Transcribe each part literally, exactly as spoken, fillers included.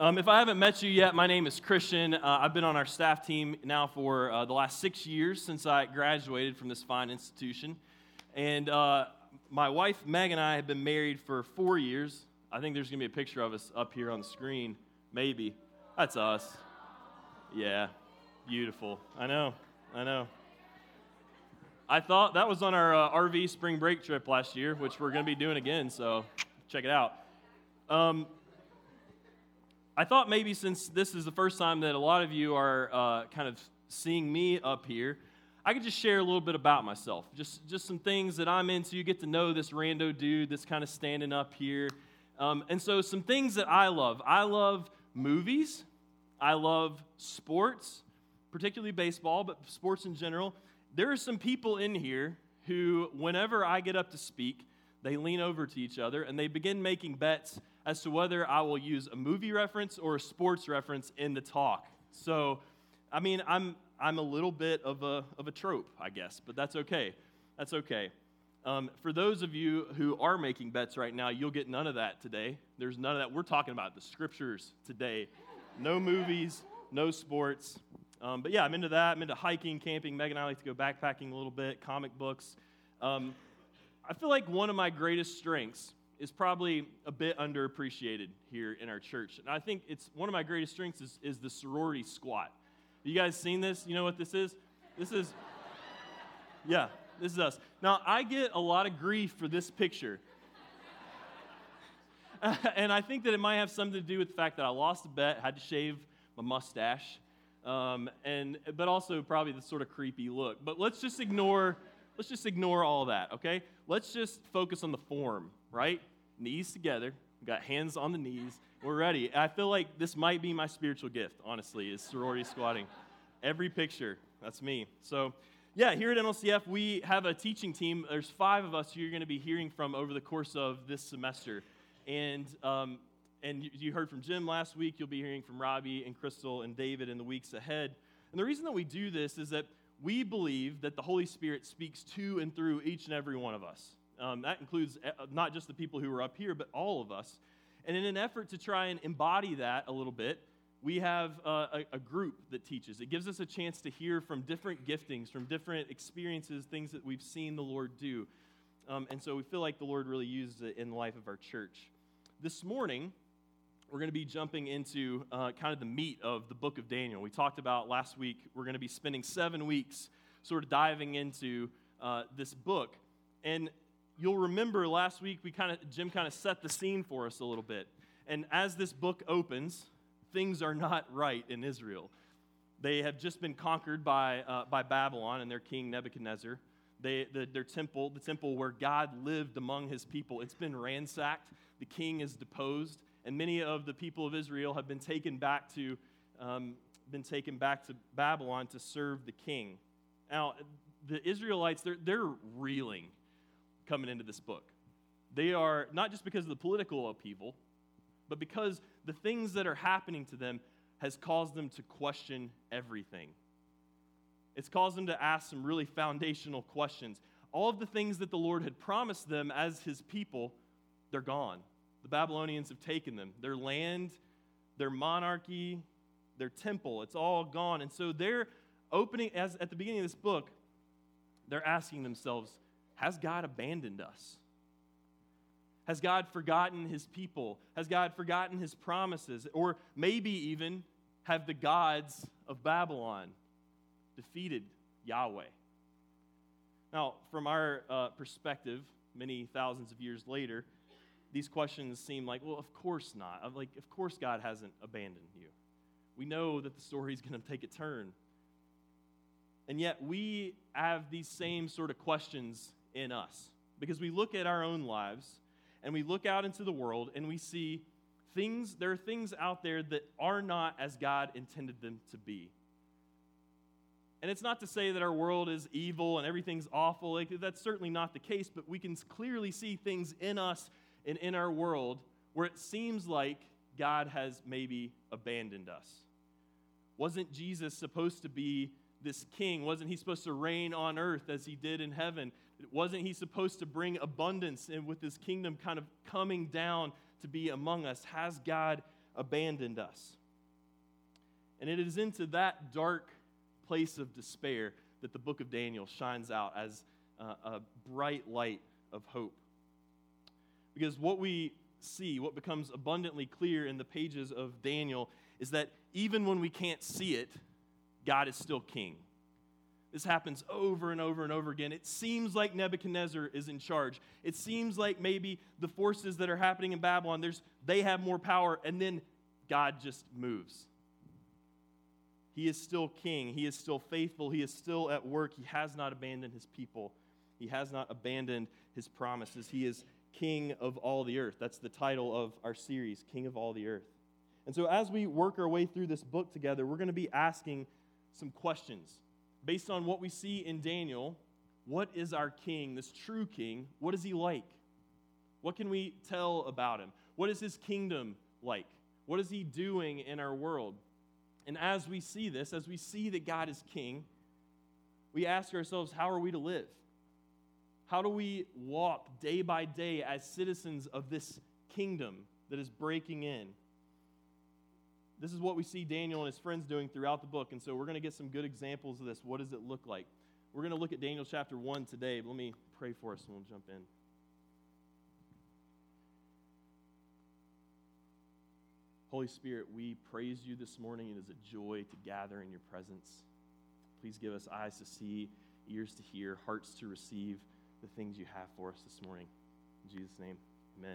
Um, if I haven't met you yet, my name is Christian. Uh, I've been on our staff team now for uh, the last six years since I graduated from this fine institution. And uh, my wife, Meg, and I have been married for four years. I think there's going to be a picture of us up here on the screen. Maybe. That's us. Yeah. Beautiful. I know. I know. I thought that was on our uh, R V spring break trip last year, which we're going to be doing again, so check it out. Um, I thought maybe since this is the first time that a lot of you are uh, kind of seeing me up here, I could just share a little bit about myself. Just just some things that I'm into. You get to know this rando dude that's kind of standing up here. Um, and so some things that I love. I love movies. I love sports, particularly baseball, but sports in general. There are some people in here who, whenever I get up to speak, they lean over to each other and they begin making bets as to whether I will use a movie reference or a sports reference in the talk. So, I mean, I'm I'm a little bit of a of a trope, I guess, but that's okay. That's okay. Um, for those of you who are making bets right now, you'll get none of that today. There's none of that. We're talking about the scriptures today. No movies, no sports. Um, but yeah, I'm into that. I'm into hiking, camping. Meg and I like to go backpacking a little bit, comic books. Um, I feel like one of my greatest strengths is probably a bit underappreciated here in our church. And I think it's one of my greatest strengths is, is the sorority squat. You guys seen this? You know what this is? This is, yeah, this is us. Now, I get a lot of grief for this picture. And I think that it might have something to do with the fact that I lost a bet, had to shave my mustache, um, and but also probably the sort of creepy look. But let's just ignore, let's just ignore all that, okay? Let's just focus on the form, right? Knees together, we got hands on the knees, we're ready. I feel like this might be my spiritual gift, honestly, is sorority squatting. Every picture, that's me. So, yeah, here at N L C F, we have a teaching team. There's five of us who you're going to be hearing from over the course of this semester. And um, and you heard from Jim last week. You'll be hearing from Robbie and Crystal and David in the weeks ahead. And the reason that we do this is that we believe that the Holy Spirit speaks to and through each and every one of us. Um, that includes not just the people who are up here, but all of us. And in an effort to try and embody that a little bit, we have uh, a, a group that teaches. It gives us a chance to hear from different giftings, from different experiences, things that we've seen the Lord do. Um, and so we feel like the Lord really used it in the life of our church. This morning, we're going to be jumping into uh, kind of the meat of the book of Daniel. We talked about last week, we're going to be spending seven weeks sort of diving into uh, this book. And you'll remember last week, we kind of Jim kind of set the scene for us a little bit. And as this book opens, things are not right in Israel. They have just been conquered by uh, by Babylon and their king Nebuchadnezzar. They, the, their temple, the temple where God lived among his people, it's been ransacked. The king is deposed, and many of the people of Israel have been taken back to um, been taken back to Babylon to serve the king. Now, the Israelites, they're they're reeling coming into this book. They are, not just because of the political upheaval, but because the things that are happening to them has caused them to question everything. It's caused them to ask some really foundational questions. All of the things that the Lord had promised them as his people, they're gone. The Babylonians have taken them. Their land, their monarchy, their temple, it's all gone. And so they're opening, as at the beginning of this book, they're asking themselves, has God abandoned us? Has God forgotten his people? Has God forgotten his promises? Or maybe even have the gods of Babylon defeated Yahweh? Now, from our uh, perspective, many thousands of years later, these questions seem like, well, of course not. I'm like, of course God hasn't abandoned you. We know that the story's going to take a turn. And yet we have these same sort of questions in us because we look at our own lives and we look out into the world and we see things, there are things out there that are not as God intended them to be. And it's not to say that our world is evil and everything's awful. Like, that's certainly not the case, but we can clearly see things in us and in our world where it seems like God has maybe abandoned us. Wasn't Jesus supposed to be this king? Wasn't he supposed to reign on earth as he did in heaven? Wasn't he supposed to bring abundance and with his kingdom kind of coming down to be among us? Has God abandoned us. And it is into that dark place of despair that the book of Daniel shines out as uh, a bright light of hope. Because what we see, what becomes abundantly clear in the pages of Daniel, is that even when we can't see it, God is still king. This happens over and over and over again. It seems like Nebuchadnezzar is in charge. It seems like maybe the forces that are happening in Babylon, there's, they have more power, and then God just moves. He is still king. He is still faithful. He is still at work. He has not abandoned his people. He has not abandoned his promises. He is King of all the earth. That's the title of our series, King of all the earth. And so as we work our way through this book together, we're going to be asking some questions. Based on what we see in Daniel, what is our king, this true king? What is he like? What can we tell about him? What is his kingdom like? What is he doing in our world? And as we see this, as we see that God is king, we ask ourselves, how are we to live? How do we walk day by day as citizens of this kingdom that is breaking in? This is what we see Daniel and his friends doing throughout the book, and so we're going to get some good examples of this. What does it look like? We're going to look at Daniel chapter one today, but let me pray for us and we'll jump in. Holy Spirit, we praise you this morning. It is a joy to gather in your presence. Please give us eyes to see, ears to hear, hearts to receive the things you have for us this morning. In Jesus' name, amen.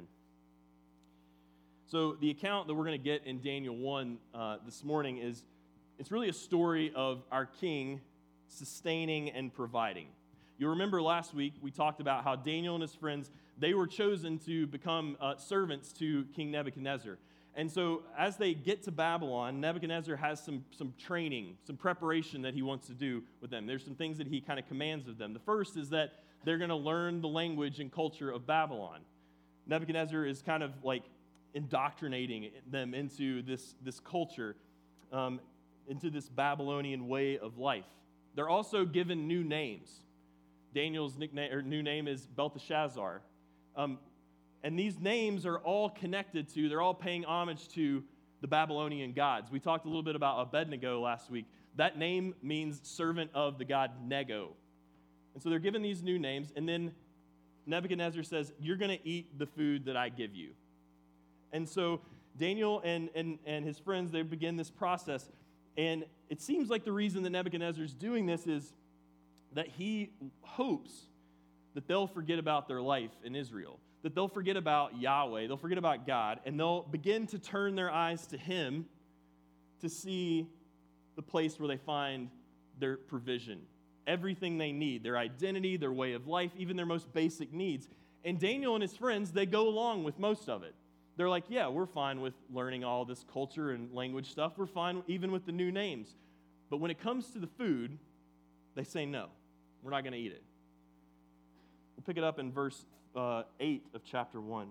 So the account that we're going to get in Daniel one uh, this morning is, it's really a story of our king sustaining and providing. You'll remember last week we talked about how Daniel and his friends, they were chosen to become uh, servants to King Nebuchadnezzar. And so as they get to Babylon, Nebuchadnezzar has some, some training, some preparation that he wants to do with them. There's some things that he kind of commands of them. The first is that they're going to learn the language and culture of Babylon. Nebuchadnezzar is kind of like indoctrinating them into this, this culture, um, into this Babylonian way of life. They're also given new names. Daniel's nickname or new name is Belteshazzar. Um, and these names are all connected to, they're all paying homage to the Babylonian gods. We talked a little bit about Abednego last week. That name means servant of the god Nego. And so they're given these new names, and then Nebuchadnezzar says, you're going to eat the food that I give you. And so Daniel and, and, and his friends, they begin this process. And it seems like the reason that Nebuchadnezzar is doing this is that he hopes that they'll forget about their life in Israel, that they'll forget about Yahweh, they'll forget about God, and they'll begin to turn their eyes to him to see the place where they find their provision, everything they need, their identity, their way of life, even their most basic needs. And Daniel and his friends, they go along with most of it. They're like, yeah, we're fine with learning all this culture and language stuff. We're fine even with the new names. But when it comes to the food, they say no. We're not going to eat it. We'll pick it up in verse uh, eight of chapter one.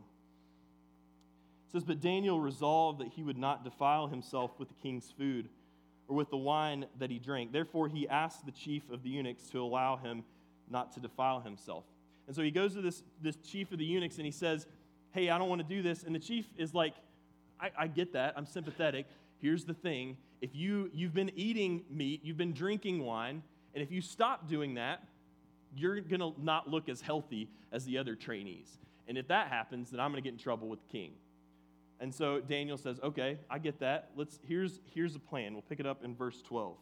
It says, but Daniel resolved that he would not defile himself with the king's food or with the wine that he drank. Therefore, he asked the chief of the eunuchs to allow him not to defile himself. And so he goes to this, this chief of the eunuchs and he says, hey, I don't want to do this. And the chief is like, I, I get that. I'm sympathetic. Here's the thing. If you, you've been eating meat, you've been drinking wine, and if you stop doing that, you're going to not look as healthy as the other trainees. And if that happens, then I'm going to get in trouble with the king. And so Daniel says, okay, I get that. Let's here's here's a plan. We'll pick it up in verse twelve.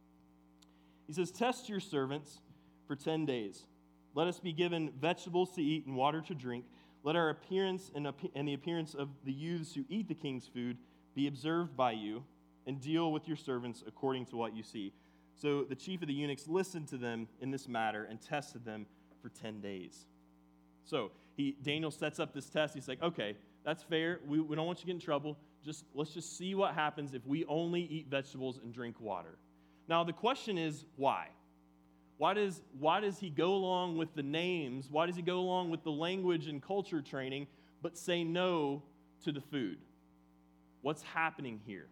He says, test your servants for ten days. Let us be given vegetables to eat and water to drink. Let our appearance and, and the appearance of the youths who eat the king's food be observed by you, and deal with your servants according to what you see. So the chief of the eunuchs listened to them in this matter and tested them for ten days. So he Daniel sets up this test. He's like, okay, that's fair. We, we don't want you to get in trouble. Just let's just see what happens if we only eat vegetables and drink water. Now the question is, why? Why does, why does he go along with the names? Why does he go along with the language and culture training, but say no to the food? What's happening here?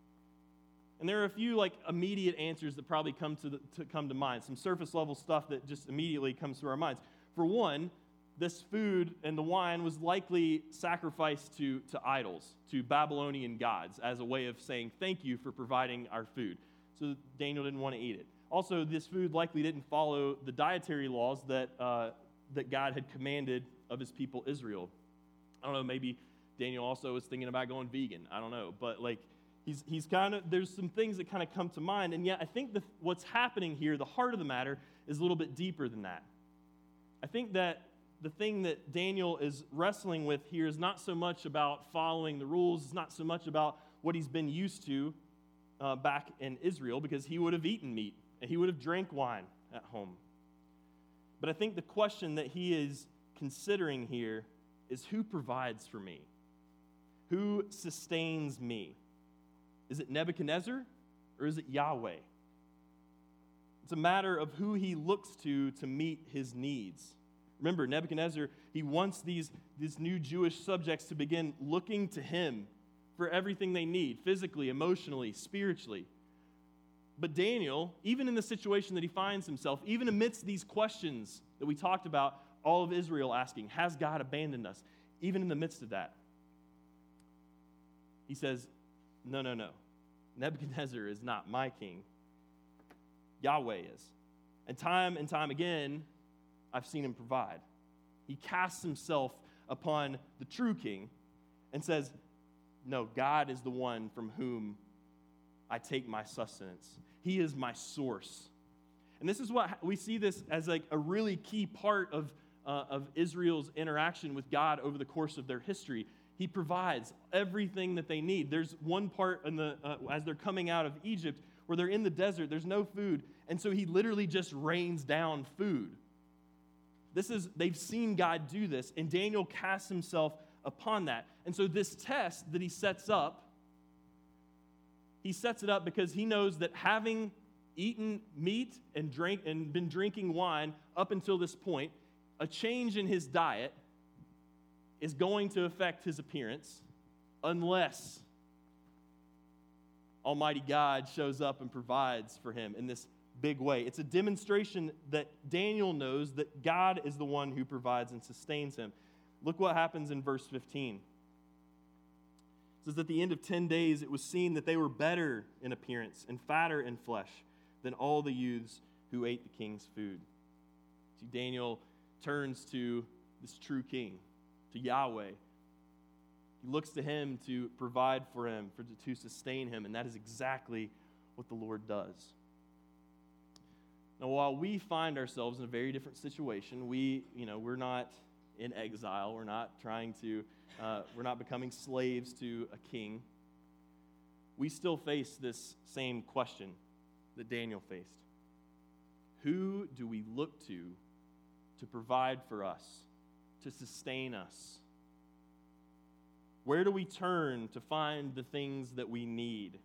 And there are a few like immediate answers that probably come to, the, to come to mind. Some surface level stuff that just immediately comes to our minds. For one, this food and the wine was likely sacrificed to, to idols, to Babylonian gods, as a way of saying thank you for providing our food. So Daniel didn't want to eat it. Also, this food likely didn't follow the dietary laws that, uh, that God had commanded of his people Israel. I don't know, maybe Daniel also was thinking about going vegan. I don't know. But like, he's, he's kind of, there's some things that kind of come to mind. And yet I think the, what's happening here, the heart of the matter, is a little bit deeper than that. I think that the thing that Daniel is wrestling with here is not so much about following the rules. It's not so much about what he's been used to uh, back in Israel, because he would have eaten meat and he would have drank wine at home. But I think the question that he is considering here is, who provides for me? Who sustains me? Is it Nebuchadnezzar or is it Yahweh? It's a matter of who he looks to to meet his needs. Remember, Nebuchadnezzar, he wants these, these new Jewish subjects to begin looking to him for everything they need, physically, emotionally, spiritually. But Daniel, even in the situation that he finds himself, even amidst these questions that we talked about, all of Israel asking, has God abandoned us? Even in the midst of that, he says, no, no, no. Nebuchadnezzar is not my king. Yahweh is. And time and time again, I've seen him provide. He casts himself upon the true king and says, no, God is the one from whom I take my sustenance. He is my source. And this is what we see this as like a really key part of, uh, of Israel's interaction with God over the course of their history. He provides everything that they need. There's one part in the uh, as they're coming out of Egypt where they're in the desert, there's no food, and so he literally just rains down food. This is, they've seen God do this, and Daniel casts himself upon that. And so this test that he sets up, he sets it up because he knows that having eaten meat and drank and been drinking wine up until this point, a change in his diet is going to affect his appearance unless Almighty God shows up and provides for him in this big way. It's a demonstration that Daniel knows that God is the one who provides and sustains him. Look what happens in verse fifteen. It says, at the end of ten days, it was seen that they were better in appearance and fatter in flesh than all the youths who ate the king's food. See, Daniel turns to this true king, to Yahweh. He looks to him to provide for him, for to sustain him, and that is exactly what the Lord does. Now, while we find ourselves in a very different situation, we, you know, we're not in exile. We're not trying to, uh, we're not becoming slaves to a king. We still face this same question that Daniel faced. Who do we look to to provide for us, to sustain us? Where do we turn to find the things that we need?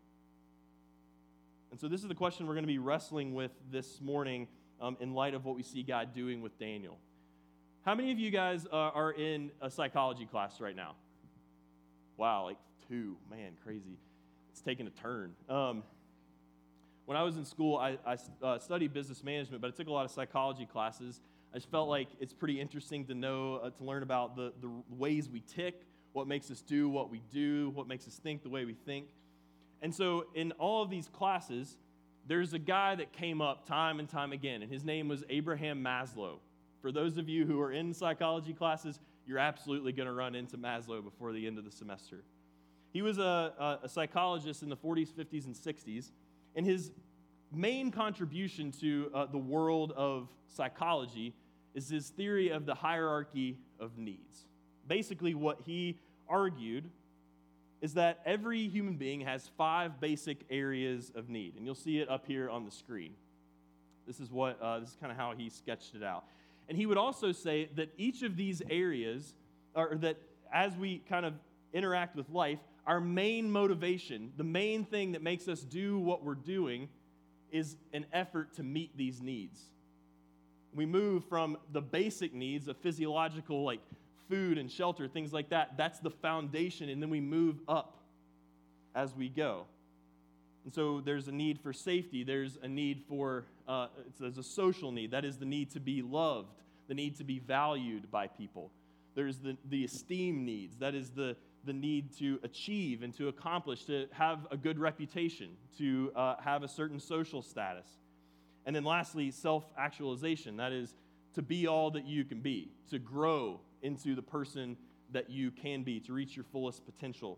And so this is the question we're going to be wrestling with this morning um, in light of what we see God doing with Daniel. How many of you guys uh, are in a psychology class right now? Wow, like two. Man, crazy. It's taking a turn. Um, when I was in school, I, I uh, studied business management, but I took a lot of psychology classes. I just felt like it's pretty interesting to know, uh, to learn about the, the ways we tick, what makes us do what we do, what makes us think the way we think. And so in all of these classes, there's a guy that came up time and time again, and his name was Abraham Maslow. For those of you who are in psychology classes, you're absolutely going to run into Maslow before the end of the semester. He was a, a, a psychologist in the forties, fifties, and sixties, and his main contribution to uh, the world of psychology is his theory of the hierarchy of needs. Basically, what he argued is that every human being has five basic areas of need, and you'll see it up here on the screen. This is what uh, this is kind of how he sketched it out. And he would also say that each of these areas, or that as we kind of interact with life, our main motivation, the main thing that makes us do what we're doing, is an effort to meet these needs. We move from the basic needs of physiological, like food and shelter, things like that. That's the foundation, and then we move up as we go. And so there's a need for safety. There's a need for, uh, there's a social need. That is the need to be loved, the need to be valued by people. There's the, the esteem needs. That is the, the need to achieve and to accomplish, to have a good reputation, to uh, have a certain social status. And then lastly, self-actualization. That is to be all that you can be, to grow into the person that you can be, to reach your fullest potential.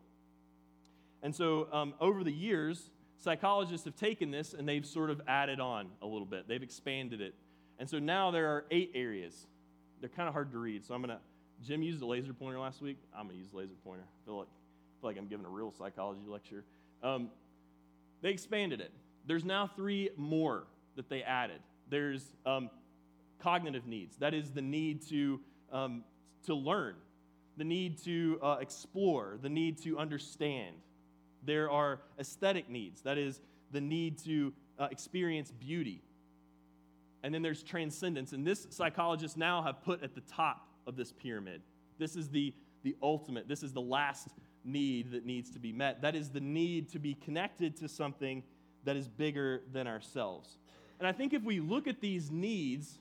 And so um, over the years, psychologists have taken this and they've sort of added on a little bit. They've expanded it. And so now there are eight areas. They're kind of hard to read, so I'm going to, Jim used a laser pointer last week. I'm going to use a laser pointer. I feel like, I feel like I'm giving a real psychology lecture. Um, they expanded it. There's now three more that they added. There's um, cognitive needs. That is the need to, um, to learn, the need to uh, explore, the need to understand. There are aesthetic needs. That is the need to uh, experience beauty. And then there's transcendence. And this psychologists now have put at the top of this pyramid. This is the, the ultimate. This is the last need that needs to be met. That is the need to be connected to something that is bigger than ourselves. And I think if we look at these needs,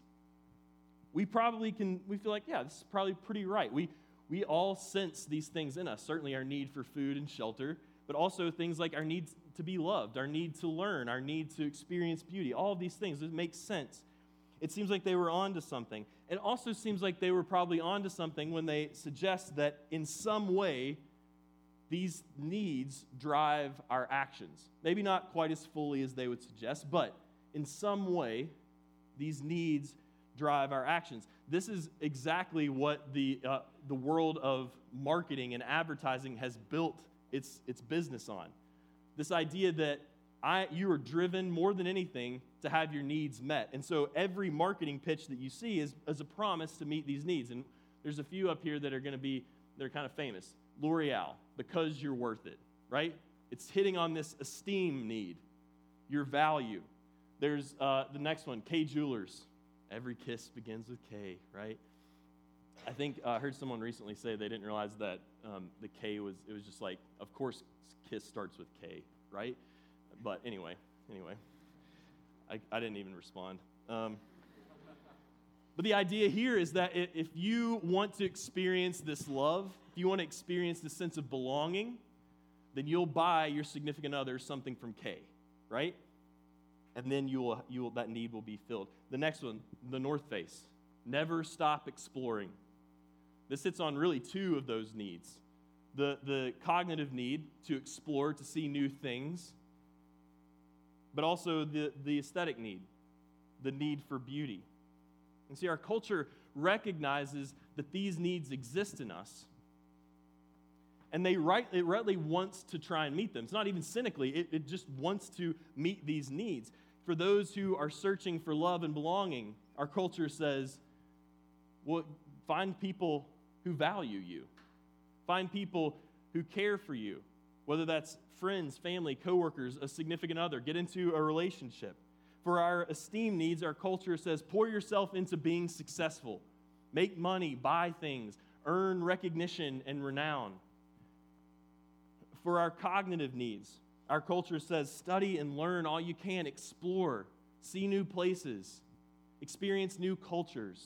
we probably can, we feel like, yeah, this is probably pretty right. We, we all sense these things in us. Certainly our need for food and shelter, but also things like our need to be loved, our need to learn, our need to experience beauty. All of these things, it makes sense. It seems like they were on to something. It also seems like they were probably on to something when they suggest that in some way, these needs drive our actions. Maybe not quite as fully as they would suggest, but in some way, these needs drive our actions. This is exactly what the, uh, the world of marketing and advertising has built its, its business on. This idea that I, you are driven more than anything to have your needs met. And so every marketing pitch that you see is, is a promise to meet these needs. And there's a few up here that are going to be, they're kind of famous. L'Oreal, because you're worth it, right? It's hitting on this esteem need, your value. There's uh, the next one, Kay Jewelers. Every kiss begins with K, right? I think uh, I heard someone recently say they didn't realize that um, the K was, it was just like, of course, kiss starts with K, right? But anyway, anyway, I, I didn't even respond. Um, but the idea here is that if you want to experience this love, if you want to experience this sense of belonging, then you'll buy your significant other something from K, right? And then you will, you will, that need will be filled. The next one, the North Face. Never stop exploring. This hits on really two of those needs. The, the cognitive need to explore, to see new things, but also the, the aesthetic need, the need for beauty. And see, our culture recognizes that these needs exist in us, and they right, it rightly wants to try and meet them. It's not even cynically, it, it just wants to meet these needs. For those who are searching for love and belonging, our culture says, well, find people who value you. Find people who care for you, whether that's friends, family, coworkers, a significant other. Get into a relationship. For our esteem needs, our culture says, pour yourself into being successful. Make money, buy things, earn recognition and renown. For our cognitive needs, our culture says, study and learn all you can, explore, see new places, experience new cultures.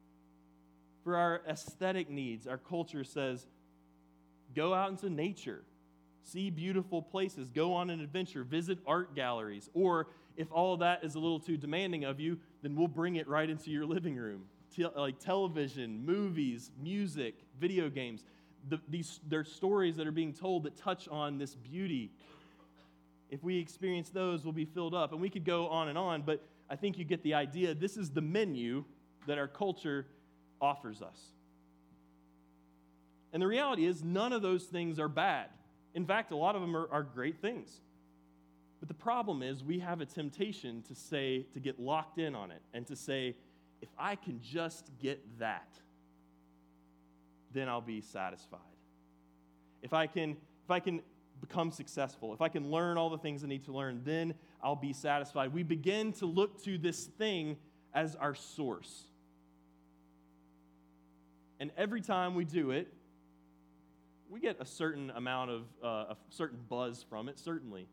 For our aesthetic needs, our culture says, go out into nature, see beautiful places, go on an adventure, visit art galleries, or if all of that is a little too demanding of you, then we'll bring it right into your living room. Te- like television, movies, music, video games. The, these, they're stories that are being told that touch on this beauty. If we experience those, we'll be filled up. And we could go on and on, but I think you get the idea. This is the menu that our culture offers us. And the reality is, none of those things are bad. In fact, a lot of them are, are great things. But the problem is, we have a temptation to say, to get locked in on it, and to say, if I can just get that, then I'll be satisfied. If I can, if I can become successful, if I can learn all the things I need to learn, then I'll be satisfied. We begin to look to this thing as our source. And every time we do it, we get a certain amount of, uh, a certain buzz from it, certainly.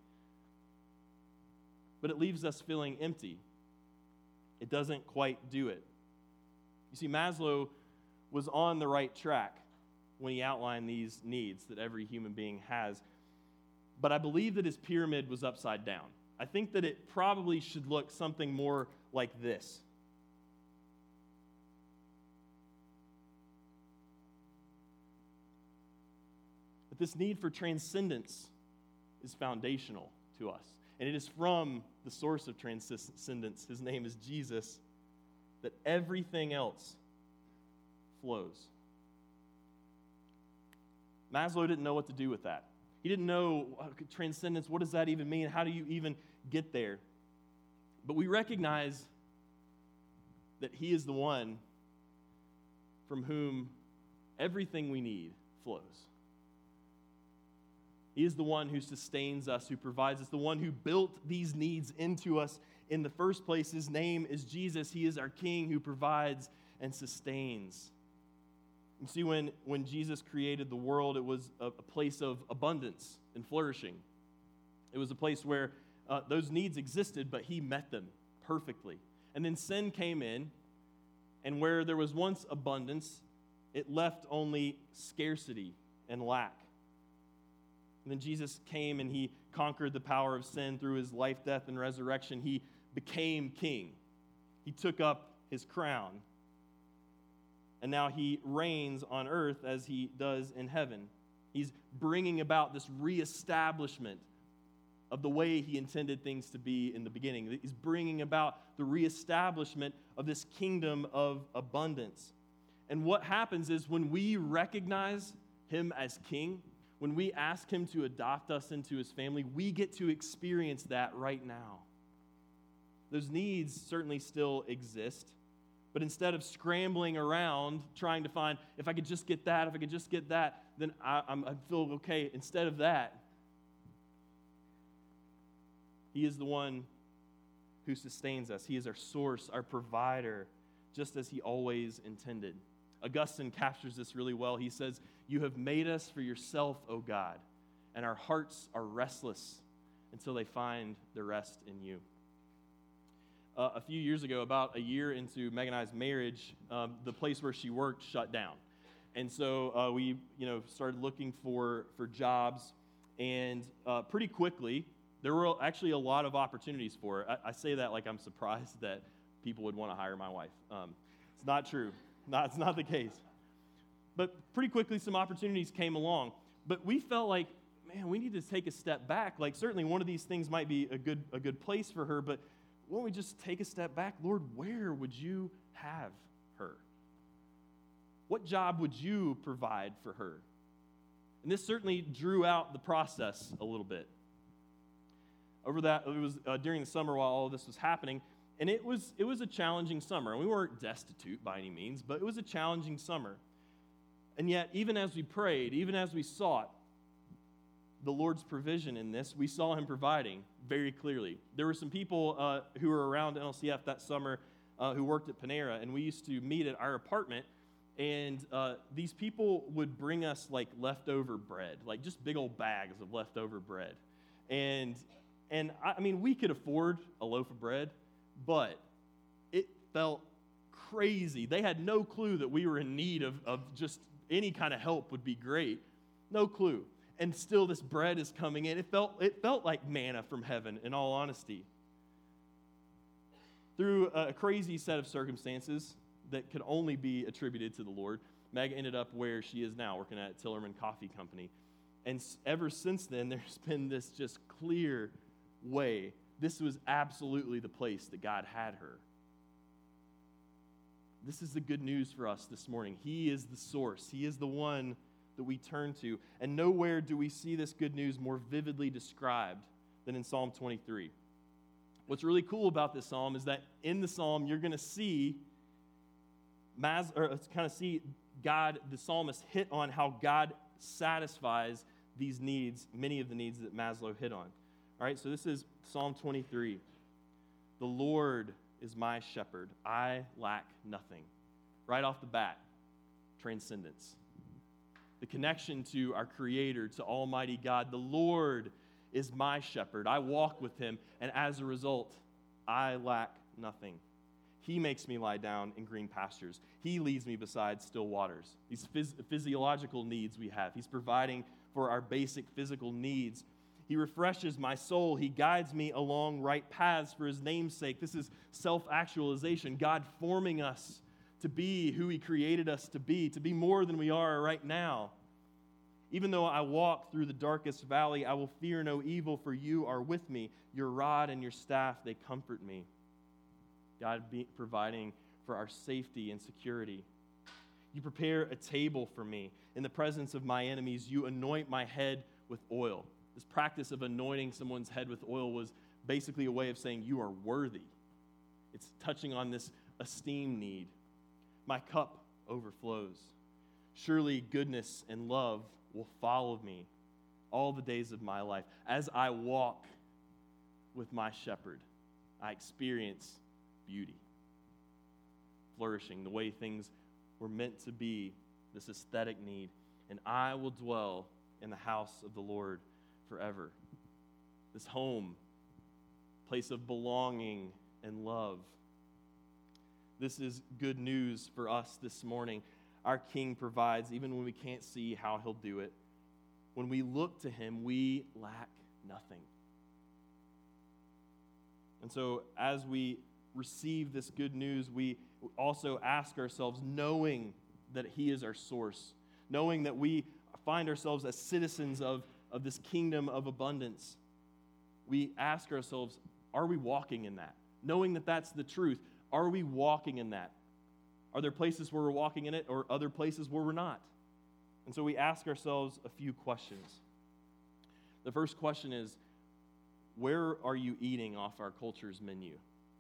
But it leaves us feeling empty. It doesn't quite do it. You see, Maslow was on the right track when he outlined these needs that every human being has. But I believe that his pyramid was upside down. I think that it probably should look something more like this. But this need for transcendence is foundational to us. And it is from the source of transcendence, his name is Jesus, that everything else flows. Maslow didn't know what to do with that. He didn't know uh, transcendence, what does that even mean? How do you even get there? But we recognize that he is the one from whom everything we need flows. He is the one who sustains us, who provides us, the one who built these needs into us in the first place. His name is Jesus. He is our King who provides and sustains. You see, when, when Jesus created the world, it was a, a place of abundance and flourishing. It was a place where uh, those needs existed, but he met them perfectly. And then sin came in, and where there was once abundance, it left only scarcity and lack. And then Jesus came and he conquered the power of sin through his life, death, and resurrection. He became king. He took up his crown. And now he reigns on earth as he does in heaven. He's bringing about this reestablishment of the way he intended things to be in the beginning. He's bringing about the reestablishment of this kingdom of abundance. And what happens is when we recognize him as king, when we ask him to adopt us into his family, we get to experience that right now. Those needs certainly still exist, but instead of scrambling around trying to find, if I could just get that, if I could just get that, then I, I'm, I feel okay. Instead of that, he is the one who sustains us. He is our source, our provider, just as he always intended. Augustine captures this really well. He says, "You have made us for yourself, O God, and our hearts are restless until they find their rest in you." Uh, a few years ago, about a year into Meg and I's marriage, um, the place where she worked shut down. And so uh, we you know, started looking for, for jobs, and uh, pretty quickly, there were actually a lot of opportunities for her. I, I say that like I'm surprised that people would want to hire my wife. Um, it's not true. Not, it's not the case. But pretty quickly, some opportunities came along. But we felt like, man, we need to take a step back. Like, certainly one of these things might be a good, a good place for her, but won't we just take a step back? Lord, where would you have her? What job would you provide for her? And this certainly drew out the process a little bit. Over that, it was uh, during the summer while all of this was happening, and it was it was a challenging summer. And we weren't destitute by any means, but it was a challenging summer. And yet, even as we prayed, even as we sought the Lord's provision in this, we saw him providing very clearly. There were some people uh, who were around N L C F that summer uh, who worked at Panera, and we used to meet at our apartment, and uh, these people would bring us like leftover bread, like just big old bags of leftover bread. And, and I, I mean, we could afford a loaf of bread, but it felt crazy. They had no clue that we were in need of, of just any kind of help would be great. No clue. And still this bread is coming in. It felt, it felt like manna from heaven, in all honesty. Through a crazy set of circumstances that could only be attributed to the Lord, Meg ended up where she is now, working at Tillerman Coffee Company. And ever since then, there's been this just clear way. This was absolutely the place that God had her. This is the good news for us this morning. He is the source. He is the one that we turn to. And nowhere do we see this good news more vividly described than in Psalm twenty-three. What's really cool about this psalm is that in the psalm, you're going to see, Mas, or kind of see God, the psalmist, hit on how God satisfies these needs, many of the needs that Maslow hit on. All right, so this is Psalm twenty-three. The Lord is my shepherd. I lack nothing. Right off the bat, transcendence. The connection to our Creator, to Almighty God. The Lord is my shepherd. I walk with him, and as a result, I lack nothing. He makes me lie down in green pastures. He leads me beside still waters. These phys- physiological needs we have. He's providing for our basic physical needs. He refreshes my soul. He guides me along right paths for his name's sake. This is self-actualization. God forming us to be who he created us to be, to be more than we are right now. Even though I walk through the darkest valley, I will fear no evil, for you are with me. Your rod and your staff, they comfort me. God be providing for our safety and security. You prepare a table for me. In the presence of my enemies, you anoint my head with oil. This practice of anointing someone's head with oil was basically a way of saying you are worthy. It's touching on this esteem need. My cup overflows. Surely goodness and love will follow me all the days of my life. As I walk with my shepherd, I experience beauty, flourishing, the way things were meant to be, this aesthetic need. And I will dwell in the house of the Lord forever. This home, place of belonging and love. This is good news for us this morning. Our King provides even when we can't see how he'll do it. When we look to him, we lack nothing. And so as we receive this good news, we also ask ourselves, knowing that he is our source, knowing that we find ourselves as citizens of, of this kingdom of abundance, we ask ourselves, are we walking in that? Knowing that that's the truth, are we walking in that? Are there places where we're walking in it or other places where we're not? And so we ask ourselves a few questions. The first question is, where are you eating off our culture's menu?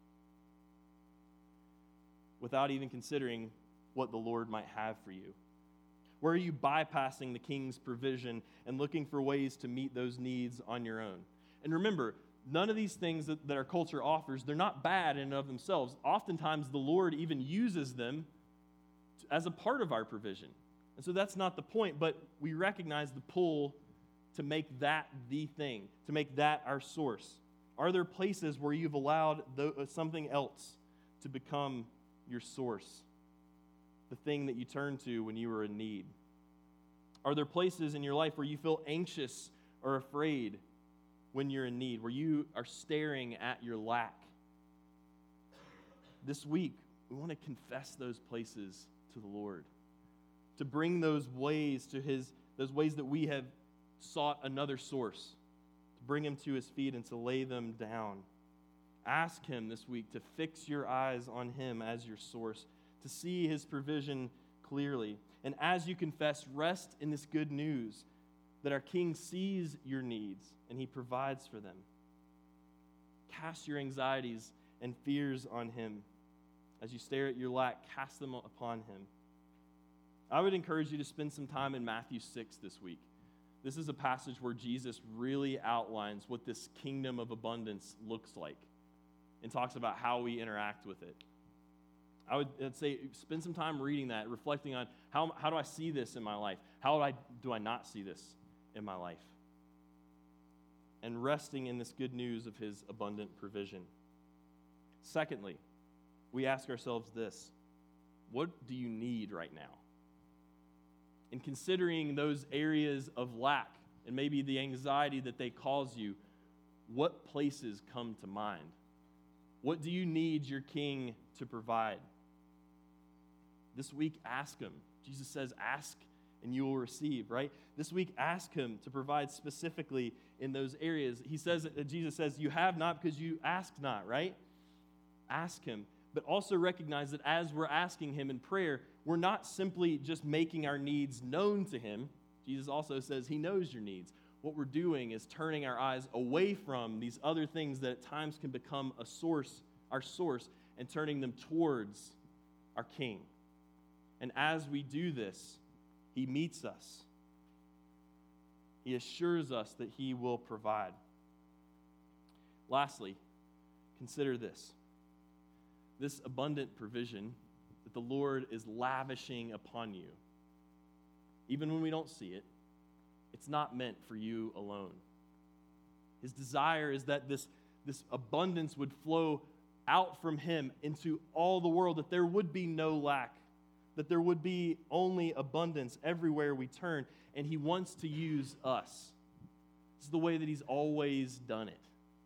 Without even considering what the Lord might have for you. Where are you bypassing the King's provision and looking for ways to meet those needs on your own? And remember, none of these things that, that our culture offers, they're not bad in and of themselves. Oftentimes, the Lord even uses them to, as a part of our provision. And so that's not the point, but we recognize the pull to make that the thing, to make that our source. Are there places where you've allowed the, uh, something else to become your source, the thing that you turn to when you are in need? Are there places in your life where you feel anxious or afraid when you're in need, where you are staring at your lack? This week, we want to confess those places to the Lord, to bring those ways to his, those ways that we have sought another source, to bring him to his feet and to lay them down. Ask him this week to fix your eyes on him as your source, to see his provision clearly. And as you confess, rest in this good news that our King sees your needs and he provides for them. Cast your anxieties and fears on him. As you stare at your lack, cast them upon him. I would encourage you to spend some time in Matthew six this week. This is a passage where Jesus really outlines what this kingdom of abundance looks like and talks about how we interact with it. I would I'd say spend some time reading that, reflecting on how, how do I see this in my life? How do I, do I not see this in my life? And resting in this good news of his abundant provision. Secondly, we ask ourselves this: what do you need right now? In considering those areas of lack and maybe the anxiety that they cause you, what places come to mind? What do you need your King to provide? This week, ask him. Jesus says, ask and you will receive, right? This week, ask him to provide specifically in those areas. He says, Jesus says, you have not because you ask not, right? Ask him. But also recognize that as we're asking him in prayer, we're not simply just making our needs known to him. Jesus also says he knows your needs. What we're doing is turning our eyes away from these other things that at times can become a source, our source, and turning them towards our King. And as we do this, he meets us. He assures us that he will provide. Lastly, consider this. This abundant provision that the Lord is lavishing upon you, even when we don't see it, it's not meant for you alone. His desire is that this, this abundance would flow out from him into all the world, that there would be no lack, that there would be only abundance everywhere we turn, and he wants to use us. This is the way that he's always done it.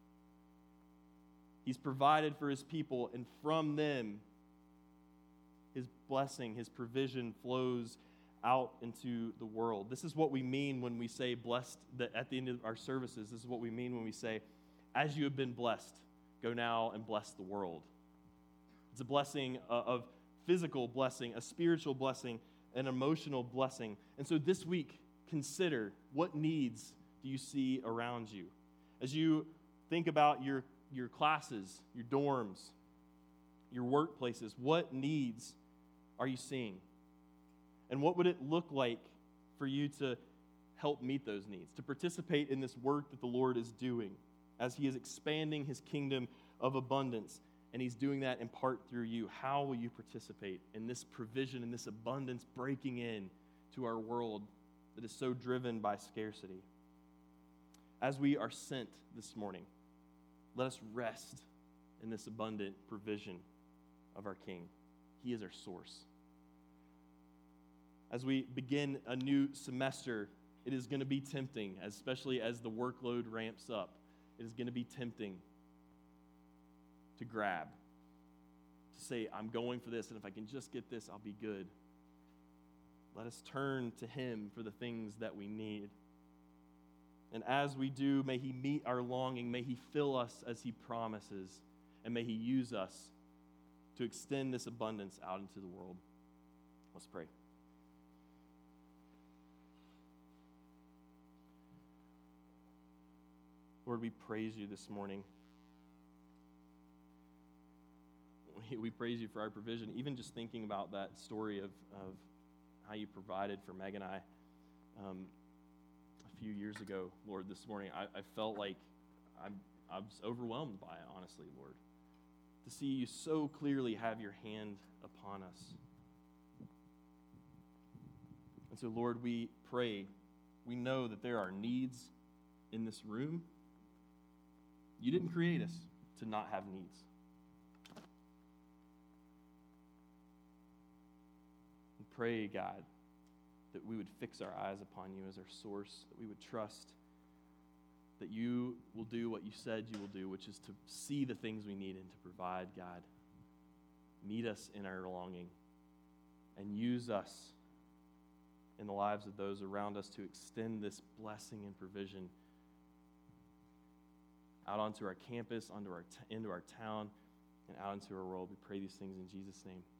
He's provided for his people, and from them, his blessing, his provision flows out into the world. This is what we mean when we say blessed, that at the end of our services, this is what we mean when we say, as you have been blessed, go now and bless the world. It's a blessing of physical blessing, a spiritual blessing, an emotional blessing. And so this week, consider, what needs do you see around you? As you think about your, your classes, your dorms, your workplaces, what needs are you seeing? And what would it look like for you to help meet those needs, to participate in this work that the Lord is doing as he is expanding his kingdom of abundance, and he's doing that in part through you? How will you participate in this provision and this abundance breaking in to our world that is so driven by scarcity? As we are sent this morning, let us rest in this abundant provision of our King. He is our source. As we begin a new semester, it is going to be tempting, especially as the workload ramps up. It is going to be tempting to grab, to say, I'm going for this, and if I can just get this, I'll be good. Let us turn to him for the things that we need. And as we do, may he meet our longing, may he fill us as he promises, and may he use us to extend this abundance out into the world. Let's pray. Lord, we praise you this morning. We praise you for our provision. Even just thinking about that story of, of how you provided for Meg and I um, a few years ago, Lord, this morning, I, I felt like I'm, I was overwhelmed by it, honestly, Lord. To see you so clearly have your hand upon us. And so, Lord, we pray. We know that there are needs in this room. You didn't create us to not have needs. And pray, God, that we would fix our eyes upon you as our source, that we would trust that you will do what you said you will do, which is to see the things we need and to provide, God. Meet us in our longing and use us in the lives of those around us to extend this blessing and provision out onto our campus, onto our t- into our town, and out into our world. We pray these things in Jesus' name.